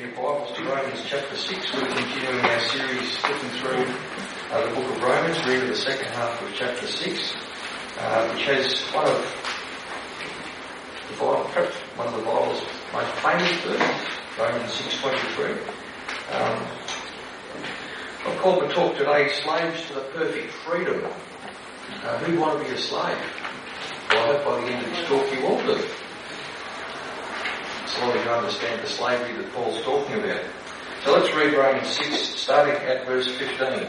your Bibles to Romans chapter 6. We're continuing our series looking through the book of Romans. We're in the second half of chapter 6, which has one of the Bible's most famous verses, Romans 6:23. I've called the talk today, Slaves to the Perfect Freedom. Who want to be a slave? Well, I hope by the end of this talk you all do. So you understand the slavery that Paul's talking about. So let's read Romans 6, starting at verse 15.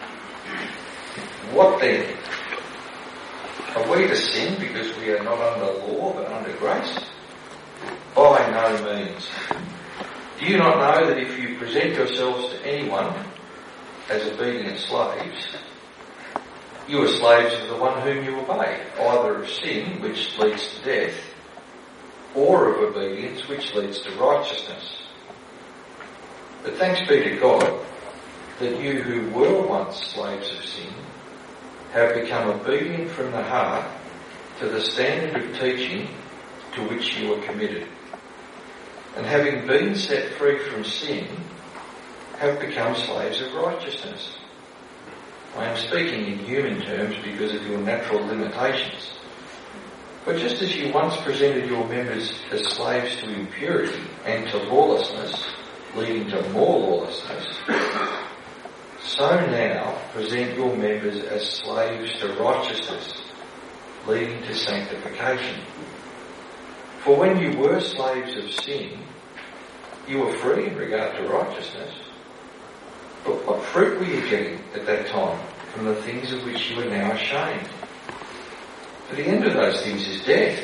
What then? Are we to sin because we are not under law but under grace? By no means. Do you not know that if you present yourselves to anyone as obedient slaves, you are slaves of the one whom you obey, either of sin, which leads to death, or of obedience, which leads to righteousness. But thanks be to God that you who were once slaves of sin have become obedient from the heart to the standard of teaching to which you are committed. And having been set free from sin, have become slaves of righteousness. I am speaking in human terms because of your natural limitations. But just as you once presented your members as slaves to impurity and to lawlessness, leading to more lawlessness, so now present your members as slaves to righteousness, leading to sanctification. For when you were slaves of sin, you were free in regard to righteousness. But what fruit were you getting at that time from the things of which you are now ashamed? For the end of those things is death.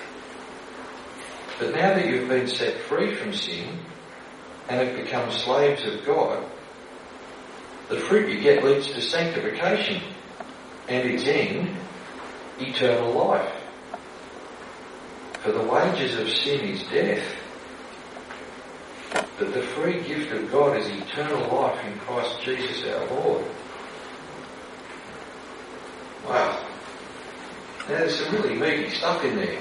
But now that you've been set free from sin and have become slaves of God, the fruit you get leads to sanctification and its end, eternal life. For the wages of sin is death, but the free gift of God is eternal life in Christ Jesus our Lord. Wow. Now there's some really meaty stuff in there.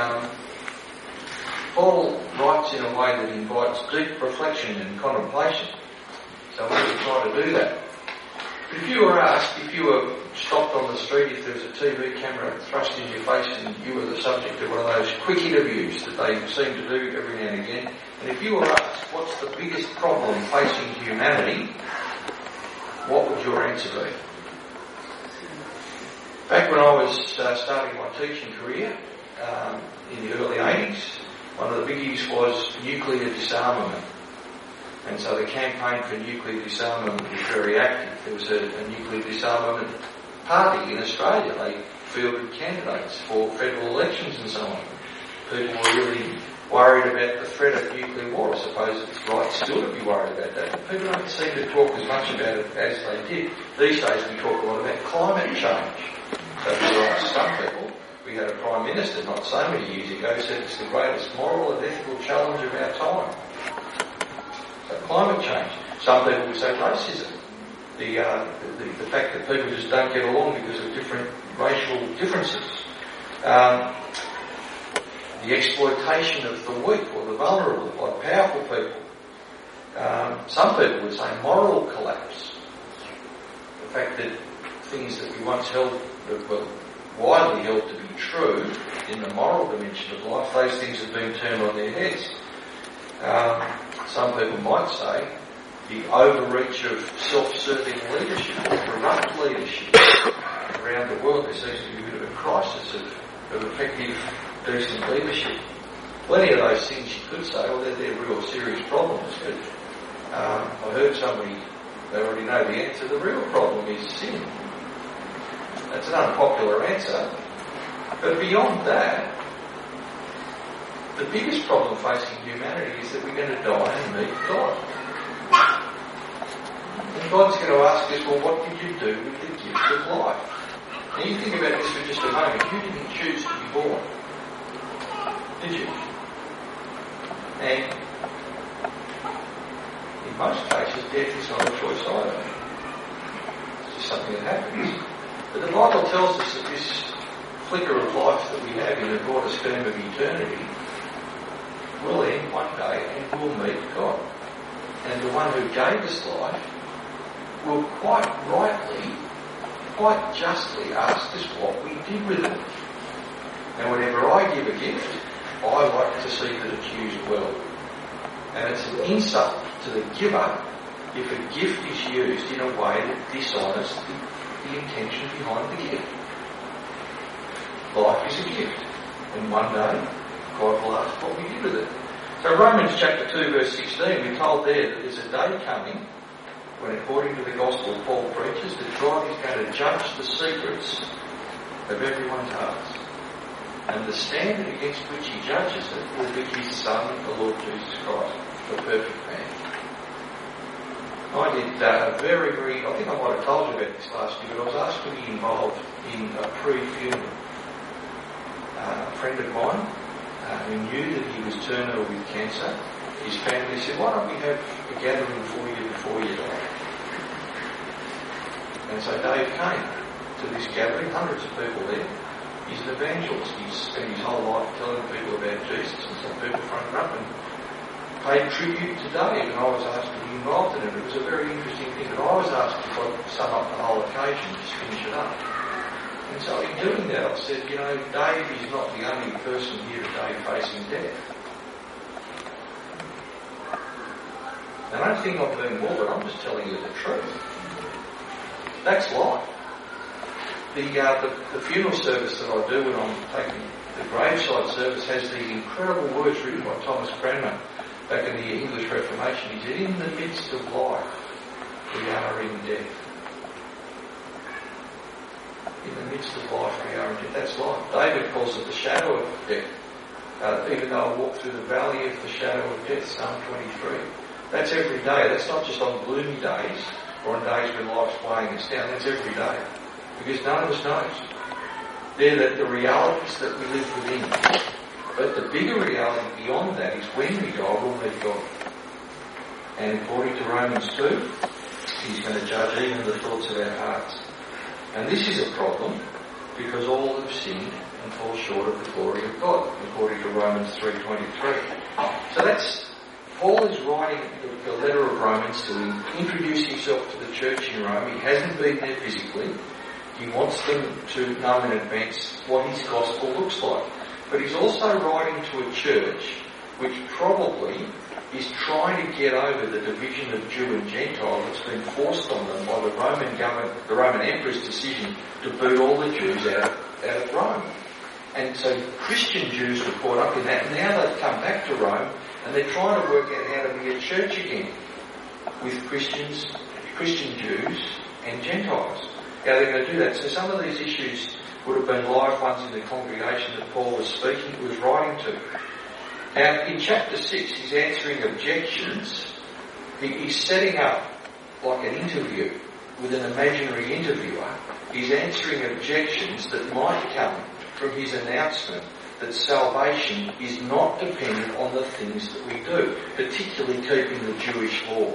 Paul writes in a way that invites deep reflection and contemplation. So I'm going to try to do that. But if you were asked, if you were stopped on the street, if there was a TV camera thrust in your face and you were the subject of one of those quick interviews that they seem to do every now and again, and if you were asked, what's the biggest problem facing humanity, what would your answer be? Back when I was starting my teaching career in the early 80s, one of the biggies was nuclear disarmament. And so the campaign for nuclear disarmament was very active. There was a nuclear disarmament party in Australia. They fielded candidates for federal elections and so on. People were really worried about the threat of nuclear war. I suppose it's right still to be worried about that. But people don't seem to talk as much about it as they did. These days we talk a lot about climate change. So if you ask some people, we had a Prime Minister not so many years ago who said it's the greatest moral and ethical challenge of our time. So climate change. Some people would say racism. The fact that people just don't get along because of different racial differences. The exploitation of the weak or the vulnerable by powerful people. Some people would say moral collapse. The fact that things that we once held, that were widely held to be true in the moral dimension of life, those things have been turned on their heads. Some people might say the overreach of self-serving leadership or corrupt leadership around the world. There seems to be a bit of a crisis of effective, decent leadership. Plenty of those things you could say, well, they're real serious problems. But I heard somebody, they already know the answer. The real problem is sin. That's an unpopular answer. But beyond that, the biggest problem facing humanity is that we're going to die and meet God. And God's going to ask us, well, what did you do with the gift of life? Now you think about this for just a moment. You didn't choose to be born, did you? And in most cases, death is not a choice either. It's just something that happens. But the Bible tells us that this flicker of life that we have in the broader scheme of eternity will end one day and we'll meet God. and the one who gave us life will quite rightly, quite justly ask us what we did with it. And whenever I give a gift, I like to see that it's used well. And it's an insult to the giver if a gift is used in a way that dishonours the intention behind the gift. Life is a gift, and one day God will ask what we did with it. So Romans chapter 2 verse 16, we're told there that there's a day coming when, according to the gospel Paul preaches, that God is going to judge the secrets of everyone's hearts. And the standard against which he judges it will be his Son, the Lord Jesus Christ, the perfect man. I did I think I might have told you about this last year, but I was asked to be involved in a pre-funeral. A friend of mine who knew that he was terminal with cancer, his family said, why don't we have a gathering for you before you die? And so Dave came to this gathering, hundreds of people there. He's an evangelist. He's spent his whole life telling people about Jesus, and some people fronted up and paid tribute to Dave, and I was asked to be involved in it. It was a very interesting thing, but I was asked if I could sum up the whole occasion, just finish it up. And so in doing that, I said, Dave is not the only person here today facing death. Now, don't think I'm being morbid, I'm just telling you the truth. That's life. The funeral service that I do when I'm taking the graveside service has these incredible words written by Thomas Cranmer back in the English Reformation. He said, in the midst of life, we are in death. In the midst of life, we are in death. That's life. David calls it the shadow of death. Even though I walk through the valley of the shadow of death, Psalm 23. That's every day. That's not just on gloomy days or on days when life's weighing us down. That's every day. Because none of us knows. They're the realities that we live within. But the bigger reality beyond that is when we die, we'll meet God. And according to Romans 2, he's going to judge even the thoughts of our hearts. And this is a problem because all have sinned and fall short of the glory of God, according to Romans 3:23. So that's, Paul is writing the letter of Romans to introduce himself to the church in Rome. He hasn't been there physically. He wants them to know in advance what his gospel looks like. But he's also writing to a church which probably is trying to get over the division of Jew and Gentile that's been forced on them by the Roman government, the Roman Emperor's decision to boot all the Jews out of Rome. And so Christian Jews were caught up in that. And now they've come back to Rome and they're trying to work out how to be a church again with Christian Jews and Gentiles. How they're going to do that. So some of these issues would have been live ones in the congregation that Paul was writing to. Now, in chapter 6, he's answering objections. He's setting up like an interview with an imaginary interviewer. He's answering objections that might come from his announcement that salvation is not dependent on the things that we do, particularly keeping the Jewish law.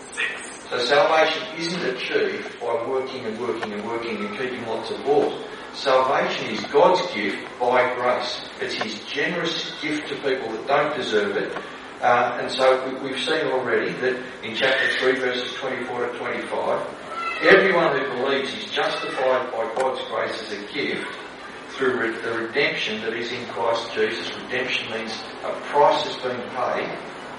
So salvation isn't achieved by working and working and working and keeping lots of laws. Salvation is God's gift by grace. It's his generous gift to people that don't deserve it. And so we've seen already that in chapter 3 verses 24 to 25, everyone who believes is justified by God's grace as a gift through the redemption that is in Christ Jesus. Redemption means a price has been paid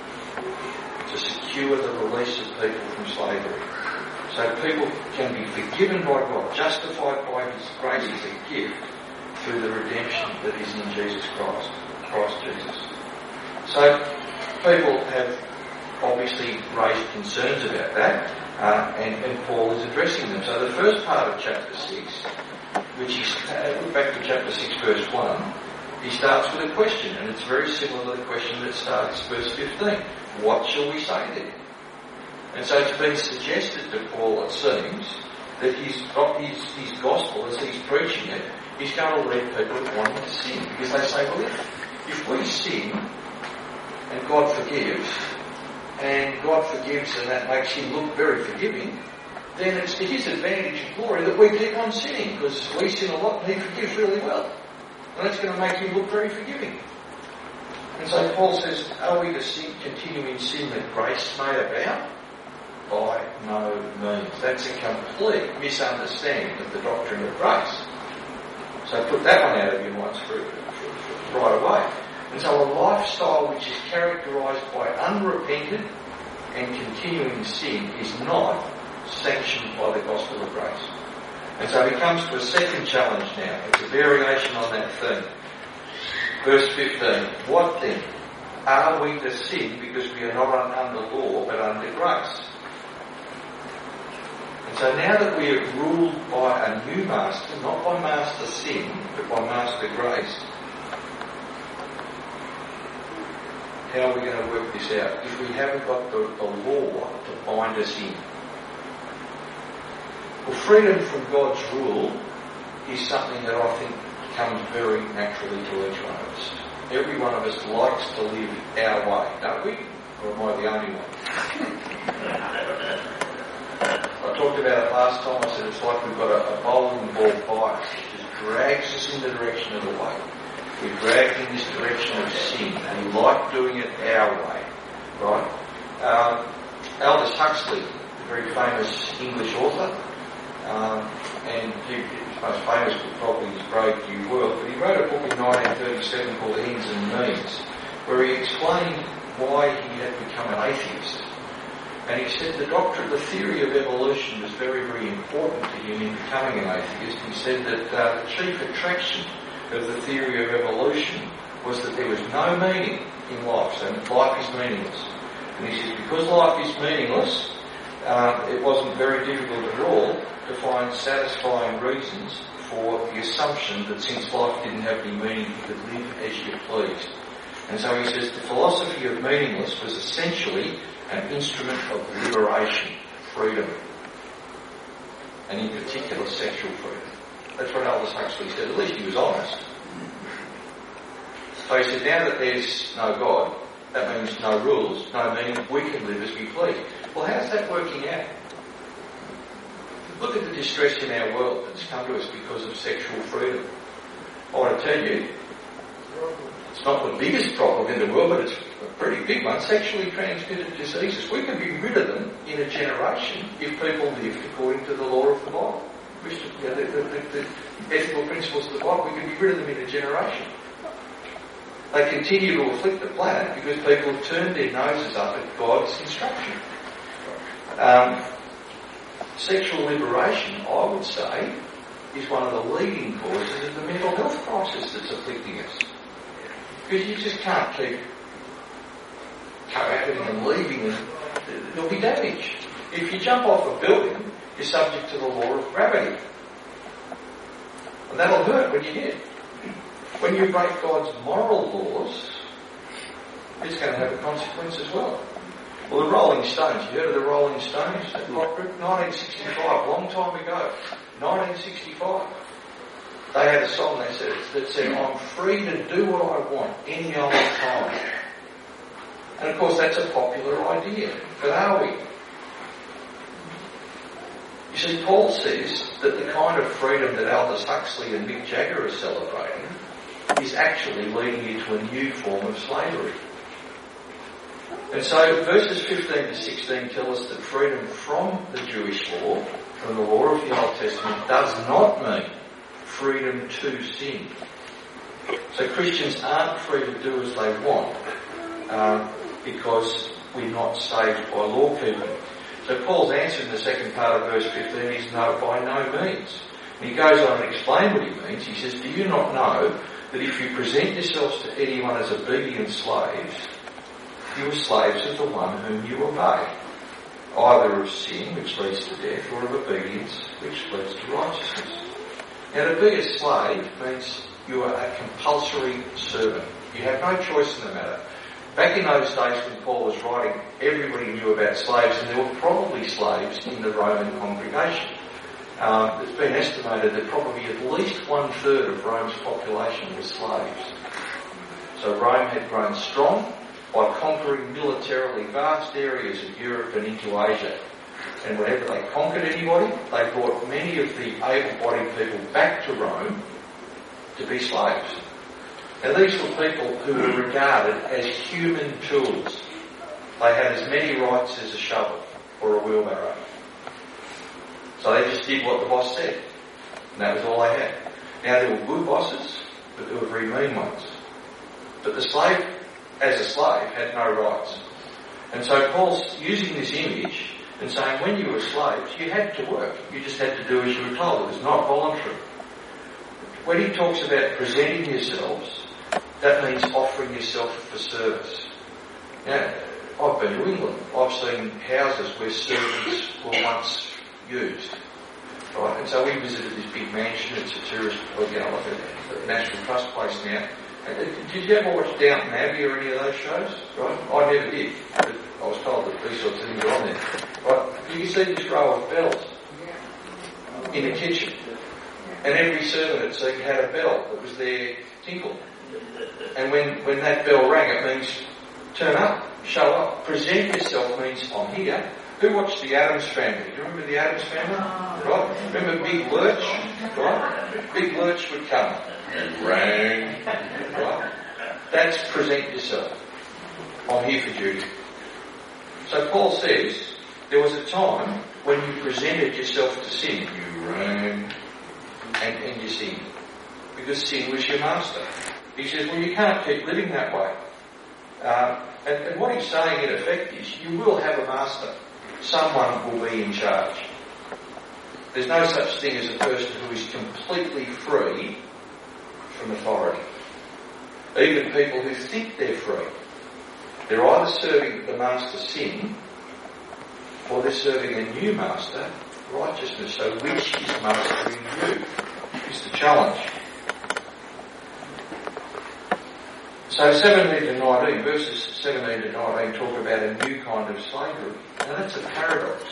to secure the release of people from slavery. So people can be forgiven by God, justified by his grace as a gift through the redemption that is in Jesus Christ Jesus. So people have obviously raised concerns about that, and Paul is addressing them. So the first part of chapter 6, which is, look back to chapter 6 verse 1, he starts with a question, and it's very similar to the question that starts verse 15. What shall we say then? And so it's been suggested to Paul, it seems, that his gospel, as he's preaching it, is going to lead people to wanting to sin. Because they say, well, if we sin, and God forgives, and that makes him look very forgiving, then it's to his advantage and glory that we keep on sinning, because we sin a lot and he forgives really well. And that's going to make him look very forgiving. And so Paul says, are we to continue in sin that grace may abound? By no means. That's a complete misunderstanding of the doctrine of grace. So put that one out of your minds right away. And so a lifestyle which is characterised by unrepented and continuing sin is not sanctioned by the gospel of grace. And so he comes to a second challenge now. It's a variation on that theme. Verse 15. What then? Are we to sin because we are not under law but under grace? And so now that we are ruled by a new master, not by master sin, but by master grace, how are we going to work this out if we haven't got the law to bind us in? Well, freedom from God's rule is something that I think comes very naturally to each one of us. Every one of us likes to live our way, don't we? Or am I the only one? I talked about it last time. I said it's like we've got a bowling ball bias. It just drags us in the direction of the way. We're dragged in this direction of sin, and we like doing it our way, right? Aldous Huxley, the very famous English author, and his most famous book probably is Brave New World, but he wrote a book in 1937 called Ends and Means, where he explained why he had become an atheist. And he said the theory of evolution was very, very important to him in becoming an atheist. He said that the chief attraction of the theory of evolution was that there was no meaning in life, so life is meaningless. And he says because life is meaningless, it wasn't very difficult at all to find satisfying reasons for the assumption that since life didn't have any meaning, you could live as you pleased. And so he says the philosophy of meaningless was essentially an instrument of liberation, freedom, and in particular sexual freedom. That's what Aldous Huxley said. At least he was honest. So he said, now that there's no God, that means no rules, no meaning, we can live as we please. Well, how's that working out? Look at the distress in our world that's come to us because of sexual freedom. I want to tell you, it's not the biggest problem in the world, but it's a pretty big one. Sexually transmitted diseases. We can be rid of them in a generation if people lived according to the law of the Bible. The ethical principles of the Bible, we can be rid of them in a generation. They continue to afflict the planet because people have turned their noses up at God's instruction. Sexual liberation, I would say, is one of the leading causes of the mental health crisis that's afflicting us. Because you just can't keep cohabiting and leaving and there'll be damage. If you jump off a building, you're subject to the law of gravity. And that'll hurt when you hit. When you break God's moral laws, it's going to have a consequence as well. Well, the Rolling Stones, you heard of the Rolling Stones? That rock group, 1965, long time ago. 1965. They had a song that said, I'm free to do what I want any old time. And of course that's a popular idea. But are we? You see, Paul says that the kind of freedom that Aldous Huxley and Mick Jagger are celebrating is actually leading you to a new form of slavery. And so verses 15 to 16 tell us that freedom from the Jewish law, from the law of the Old Testament, does not mean freedom to sin. So Christians aren't free to do as they want because we're not saved by law keeping. So Paul's answer in the second part of verse 15 is no, by no means. And he goes on and explains what he means. He says, do you not know that if you present yourselves to anyone as obedient slaves, you are slaves of the one whom you obey, either of sin, which leads to death, or of obedience, which leads to righteousness. Now, to be a slave means you are a compulsory servant. You have no choice in the matter. Back in those days when Paul was writing, everybody knew about slaves, and there were probably slaves in the Roman congregation. It's been estimated that probably at least 1/3 of Rome's population was slaves. So Rome had grown strong by conquering militarily vast areas of Europe and into Asia. And whenever they conquered anybody, they brought many of the able-bodied people back to Rome to be slaves. Now these were people who were regarded as human tools. They had as many rights as a shovel or a wheelbarrow. So they just did what the boss said. And that was all they had. Now there were good bosses, but there were very mean ones. But the slave, as a slave, had no rights. And so Paul's using this image and saying when you were slaves, you had to work. You just had to do as you were told. It was not voluntary. When he talks about presenting yourselves, that means offering yourself for service. Now, I've been to England. I've seen houses where servants were once used. Right? And so we visited this big mansion. It's a tourist, like a National Trust place now. Did you ever watch Downton Abbey or any of those shows? Right? I never did. But I was told that these sorts of things are on there. Right? You can see this row of bells in the kitchen. And every servant at sea had a bell that was there tinkle. And when that bell rang, it means turn up, show up. Present yourself means I'm here. Who watched the Addams Family? Do you remember the Addams Family? Right? Remember Big Lurch? Right? Big Lurch would come and rang. Right? That's present yourself. I'm here for duty. So Paul says there was a time when you presented yourself to sin. You rang and you sinned. Because sin was your master. He says, well, you can't keep living that way. And what he's saying in effect is you will have a master. Someone will be in charge. There's no such thing as a person who is completely free from authority. Even people who think they're free, they're either serving the master sin or they're serving a new master, righteousness. So which is mastering you? Is the challenge. So 17 to 19, verses 17 to 19 talk about a new kind of slavery. Now that's a paradox.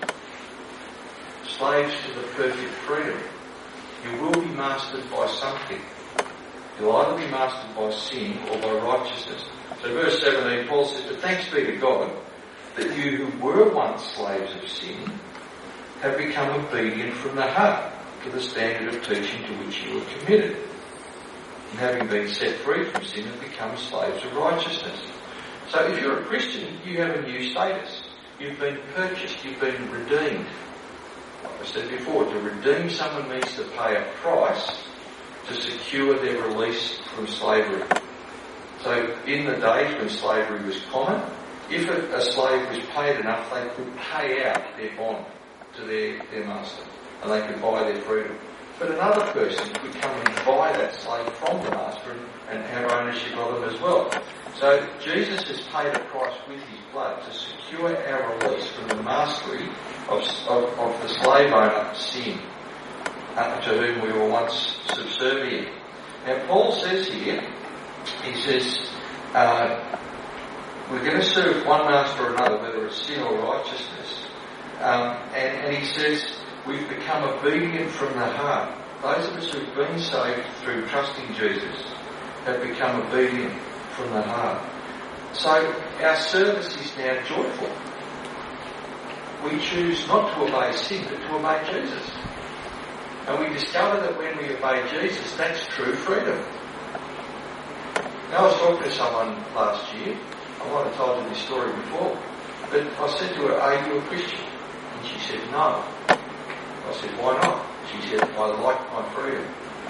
Slaves to the perfect freedom. You will be mastered by something. You'll either be mastered by sin or by righteousness. So verse 17, Paul says, but thanks be to God that you who were once slaves of sin have become obedient from the heart to the standard of teaching to which you were committed. And having been set free from sin have become slaves of righteousness. So if you're a Christian, you have a new status. You've been purchased, you've been redeemed. Like I said before, to redeem someone means to pay a price to secure their release from slavery. So in the days when slavery was common, if a slave was paid enough, they could pay out their bond to their master and they could buy their freedom. But another person could come and buy that slave from the master and have ownership of them as well. So Jesus has paid a price with his blood to secure our release from the mastery of the slave owner, sin, to whom we were once subservient. Now Paul says here, he says, we're going to serve one master or another, whether it's sin or righteousness. And he says, we've become obedient from the heart. Those of us who've been saved through trusting Jesus have become obedient from the heart. So our service is now joyful. We choose not to obey sin, but to obey Jesus. And we discover that when we obey Jesus, that's true freedom. Now I was talking to someone last year. I might have told you this story before. But I said to her, are you a Christian? And she said, no. I said, why not? She said, I like my freedom.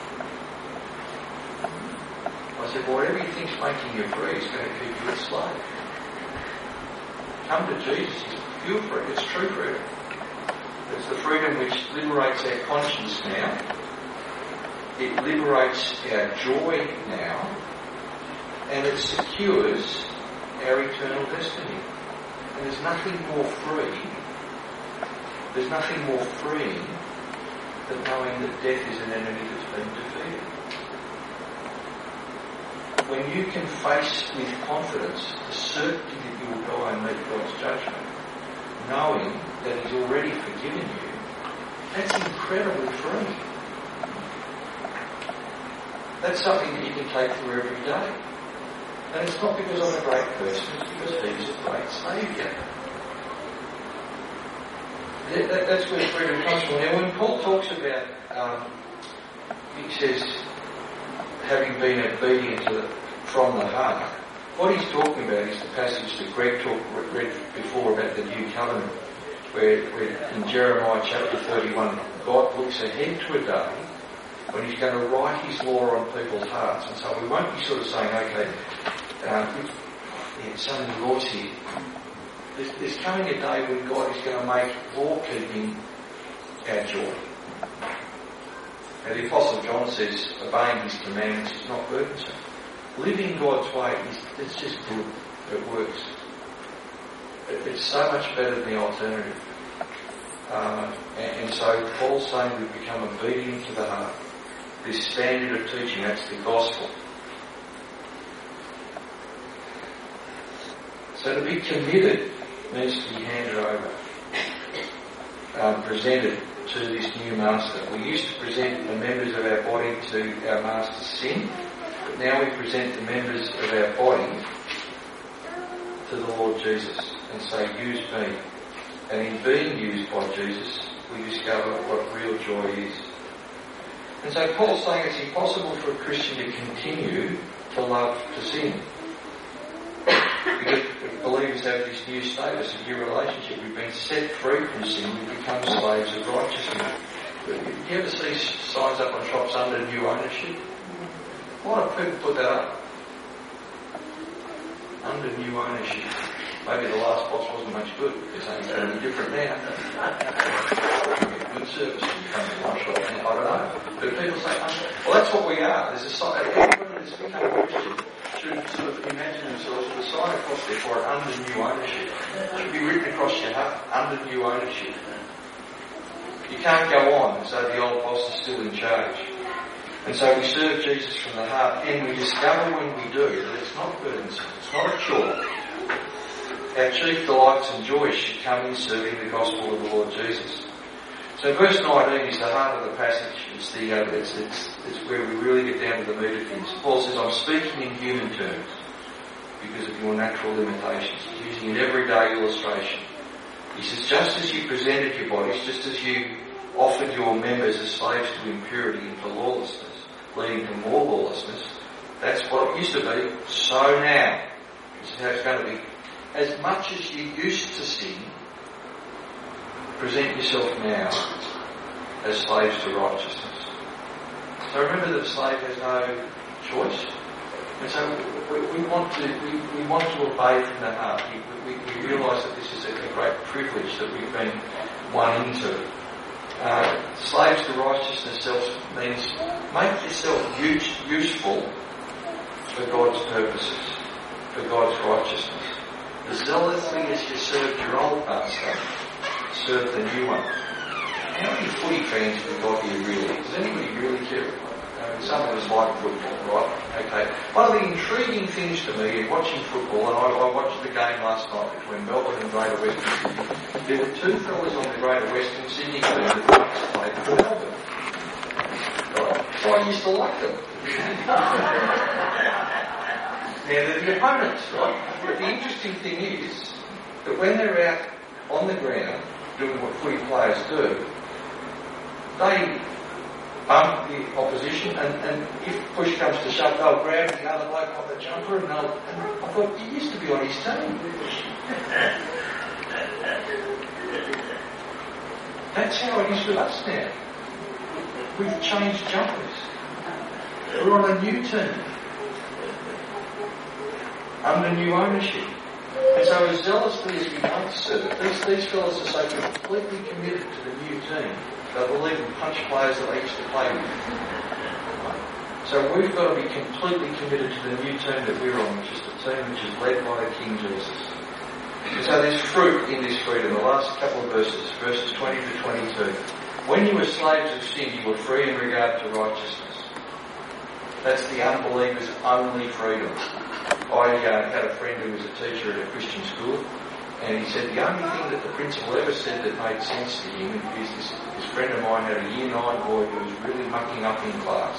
I said, well, whatever you think's making you free is going to keep you a slave. Come to Jesus. Feel free. It's true freedom. It's the freedom which liberates our conscience now. It liberates our joy now. And it secures our eternal destiny. And there's nothing more free. There's nothing more freeing than knowing that death is an enemy that's been defeated. When you can face with confidence the certainty that you will go and meet God's judgment, knowing that He's already forgiven you, that's incredibly freeing. That's something that you can take through every day. And it's not because I'm a great person, it's because He's a great Saviour. That's where freedom comes from. Now when Paul talks about, he says, having been obedient from the heart, what he's talking about is the passage that Greg read before about the new covenant, where in Jeremiah chapter 31, God looks ahead to a day when he's going to write his law on people's hearts. And so we won't be sort of saying, okay, so many laws here. There's coming a day when God is going to make law keeping our joy. Now the Apostle John says obeying his commandments is not burdensome. Living God's way it's just good. It works. It's so much better than the alternative. And so Paul's saying we become obedient to the heart. This standard of teaching, that's the gospel. So to be committed needs to be handed over, presented to this new master. We used to present the members of our body to our master's sin, but now we present the members of our body to the Lord Jesus and say, use me. And in being used by Jesus, we discover what real joy is. And so Paul's saying it's impossible for a Christian to continue to love to sin. Because believers have this new status, a new relationship. We've been set free from sin. We've become slaves of righteousness. Do you ever see signs up on shops under new ownership? Why do people put that up? Under new ownership. Maybe the last boss wasn't much good. Because things are going to be different now. Good service when you come to my shop. I don't know. But people say, well, that's what we are. There's a sign. Everyone that's become a Christian should sort of imagine themselves with a sign across there for it under new ownership. It should be written across your heart, under new ownership. You can't go on as though the old boss is still in charge. And so we serve Jesus from the heart, and we discover when we do that it's not burdensome, it's not a chore. Our chief delights and joys should come in serving the gospel of the Lord Jesus. So verse 19 is the heart of the passage. It's where we really get down to the meat of things. Paul says, I'm speaking in human terms because of your natural limitations. He's using an everyday illustration. He says, just as you presented your bodies, just as you offered your members as slaves to impurity and to lawlessness, leading to more lawlessness, that's what it used to be. So now, this is how it's going to be. As much as you used to sin, present yourself now as slaves to righteousness. So remember that the slave has no choice. And so we want to obey from the heart. We realise that this is a great privilege that we've been won into. Slaves to righteousness means make yourself useful for God's purposes, for God's righteousness. As zealously as you served your old master, serve the new one. How many footy fans have we got here really? Does anybody really care? Some of us like football, right? Okay. One of the intriguing things to me in watching football, and I watched the game last night between Melbourne and Greater Western Sydney, there were two fellas on the Greater Western Sydney team that once played for Melbourne. Right? So I used to like them. Now they're the opponents, right? But the interesting thing is that when they're out on the ground doing what footy players do, they bump the opposition, and if push comes to shove, they'll grab the other bloke off the jumper, and I thought, he used to be on his team. That's how it is with us now. We've changed jumpers. We're on a new team, under new ownership. And so as zealously as we don't serve, these fellas are so completely committed to the new team, they'll even punch players that they used to play with. So we've got to be completely committed to the new team that we're on, which is the team which is led by King Jesus. And so there's fruit in this freedom. The last couple of verses 20 to 22. When you were slaves of sin, you were free in regard to righteousness. That's the unbeliever's only freedom. I had a friend who was a teacher at a Christian school, and he said the only thing that the principal ever said that made sense to him is this friend of mine had a year 9 boy who was really mucking up in class.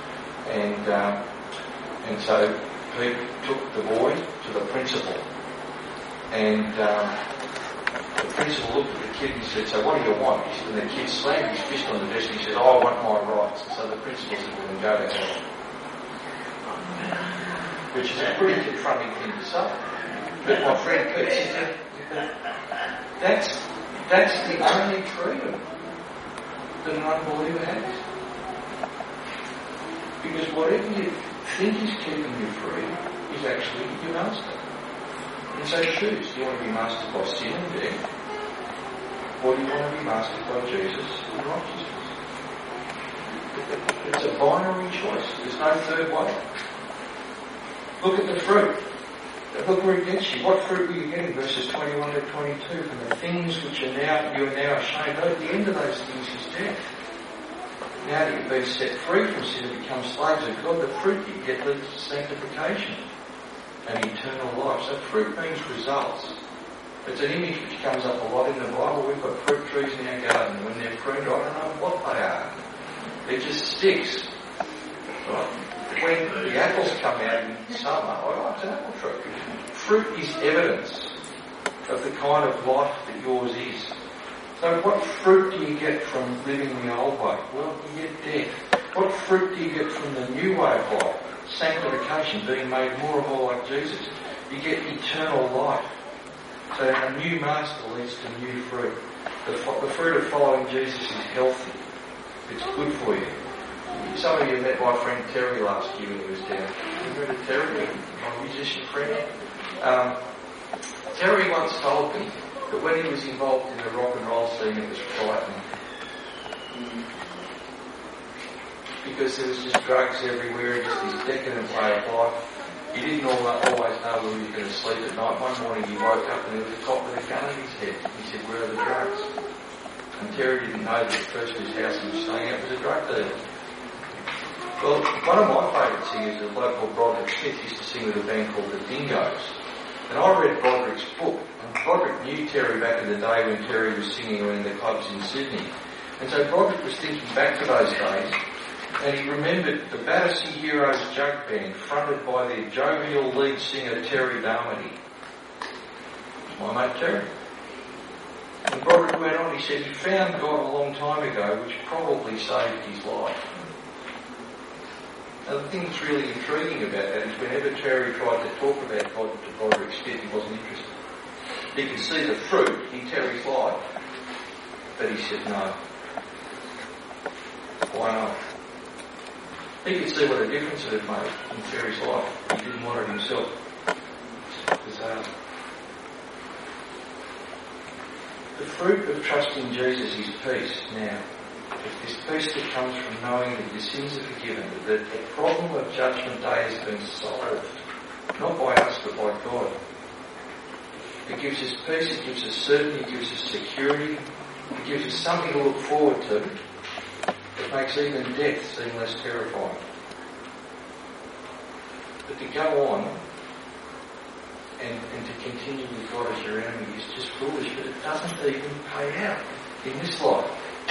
And so he took the boy to the principal, and the principal looked at the kid and said, so what do you want? And the kid slammed his fist on the desk and he said, I want my rights. And so the principal said, well, then go to hell. which is a pretty confronting thing to say. But my friend Pete said, that's the only freedom that an unbeliever has. Because whatever you think is keeping you free is actually your master. And so choose. Do you want to be mastered by sin and death? Or do you want to be mastered by Jesus and righteousness? It's a binary choice. There's no third way. Look at the fruit. Look where it gets you. What fruit were you getting? Verses 21 to 22. From the things which you are now ashamed of, the end of those things is death. Now that you've been set free from sin and become slaves of God, the fruit you get leads to sanctification and eternal life. So fruit means results. It's an image which comes up a lot in the Bible. We've got fruit trees in our garden. When they're pruned, I don't know what they are. They're just sticks. Right? When the apples come out in summer, it's an apple tree. Fruit is evidence of the kind of life that yours is. So what fruit do you get from living the old way? Well, you get death. What fruit do you get from the new way of life? Sanctification, being made more and more like Jesus. You get eternal life. So a new master leads to new fruit. The fruit of following Jesus is healthy. It's good for you. Some of you met my friend Terry last year when he was down. Remember Terry, my musician friend? Terry once told me that when he was involved in the rock and roll scene, it was frightening. Because there was just drugs everywhere, just this decadent way of life. He didn't always know where he was going to sleep at night. One morning he woke up and there was a cop with a gun in his head. He said, "Where are the drugs?" And Terry didn't know that the person whose house he was staying at was a drug dealer. Well, one of my favourite singers, a bloke called Broderick Smith, used to sing with a band called the Dingoes. And I read Broderick's book. And Broderick knew Terry back in the day when Terry was singing around the clubs in Sydney. And so Broderick was thinking back to those days, and he remembered the Battersea Heroes jug band fronted by their jovial lead singer Terry Darmody. My mate Terry. And Broderick went on, he said he found God a long time ago, which probably saved his life. Now the thing that's really intriguing about that is whenever Terry tried to talk about God to Broderick Smith, he wasn't interested. He could see the fruit in Terry's life, but he said no. Why not? He could see what a difference it had made in Terry's life. He didn't want it himself. It's bizarre. The fruit of trusting Jesus is peace. Now, if this peace that comes from knowing that your sins are forgiven, that the problem of Judgment Day has been solved, not by us but by God. It gives us peace, it gives us certainty, it gives us security, it gives us something to look forward to. It makes even death seem less terrifying. But to go on and to continue with God as your enemy is just foolish, but it doesn't even pay out in this life.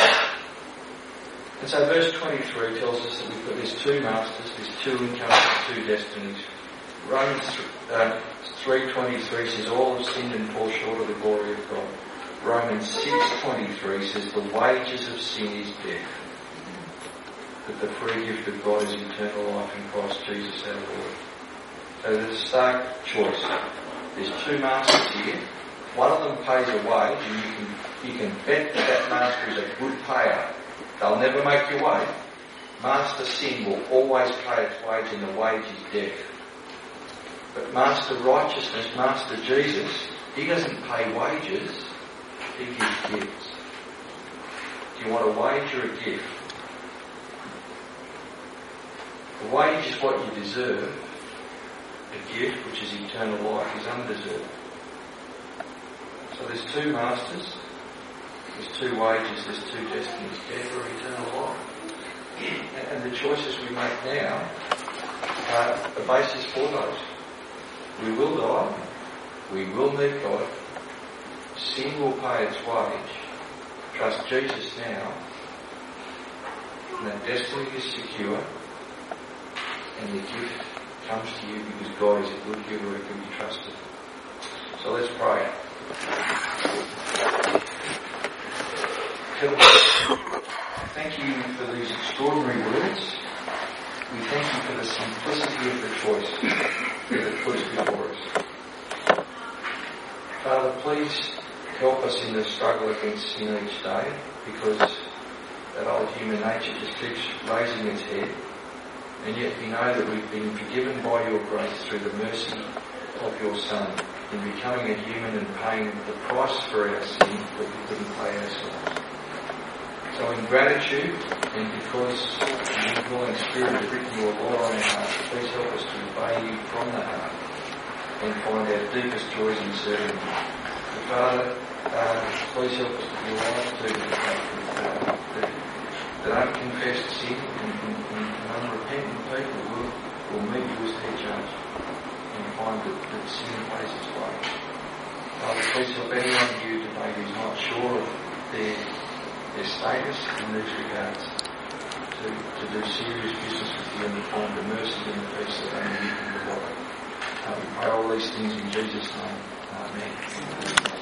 And so verse 23 tells us that there's two masters, there's two incomes, two destinies. Romans 3:23 says all have sinned and fall short of the glory of God. Romans 6:23 says the wages of sin is death, but the free gift of God is eternal life in Christ Jesus our Lord. So there's a stark choice. There's two masters here. One of them pays a wage, and you can bet that master is a good payer. They'll never make you wait. Master sin will always pay its wage, and the wage is death. But Master righteousness, Master Jesus, he doesn't pay wages, he gives gifts. Do you want a wage or a gift? The wage is what you deserve. The gift, which is eternal life, is undeserved. So there's two masters, there's two wages, there's two destinies, death or eternal life. And the choices we make now are the basis for those. We will die, we will meet God, sin will pay its wage. Trust Jesus now, and that destiny is secure, and the gift comes to you because God is a good giver who can be trusted. So let's pray. Thank you for these extraordinary words. We thank you for the simplicity of the choice that it puts before us. Father, please help us in the struggle against sin each day, because that old human nature just keeps raising its head. And yet we know that we've been forgiven by your grace through the mercy of your Son in becoming a human and paying the price for our sin that we couldn't pay ourselves. So in gratitude, and because the indwelling Spirit has written your law on our hearts, please help us to obey you from the heart and find our deepest joys in serving you. And Father, please help us to be alive to the fact that unconfessed sin and unrepentant people will meet you as their judge and find that sin pays its way. Father, please help anyone here today who's not sure of their status in these regards to do serious business with you and to find the mercy and the peace that only you can provide. We pray all these things in Jesus' name. Amen.